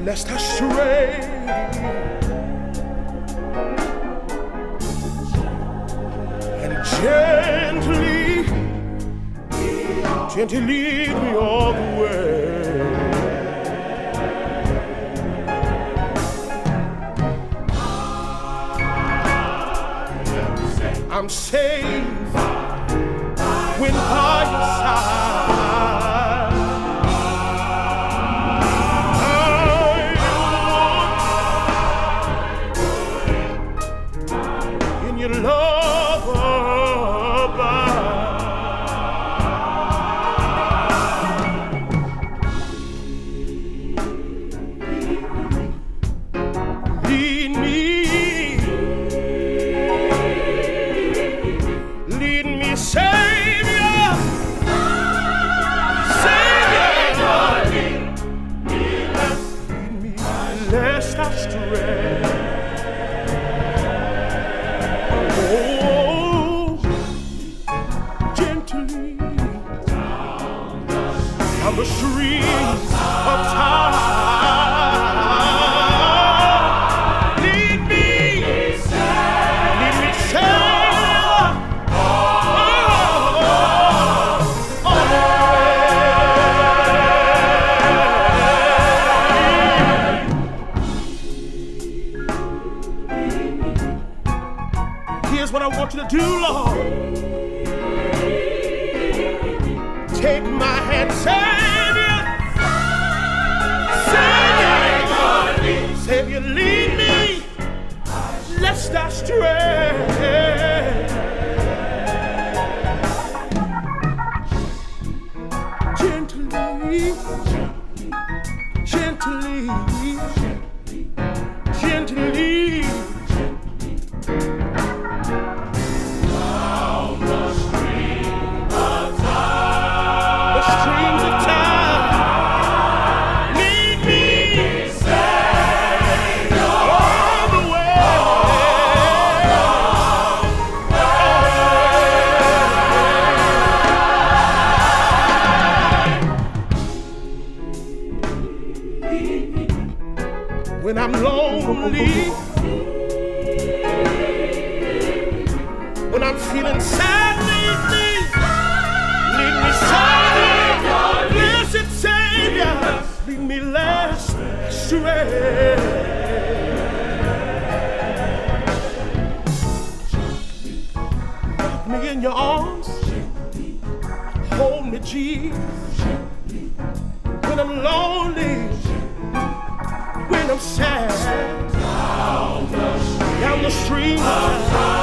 lest I stray. And gently lead me all the way. I'm safe when by your side. In your love abide. Lead me, Savior, lead me lest I stray. Oh, gently down the streets of time. Lead me, Savior. Here's what I want you to do, Lord. Take my hand, Savior. Savior, lead me, lest I stray. Gently, streams of time, lead me, Savior, all the way. When I'm lonely, when I'm feeling sad, lead me, Savior, blessed Savior, lead me lest astray. Wrap me in your arms, hold me, Jesus, when I'm lonely, when I'm sad, down the street.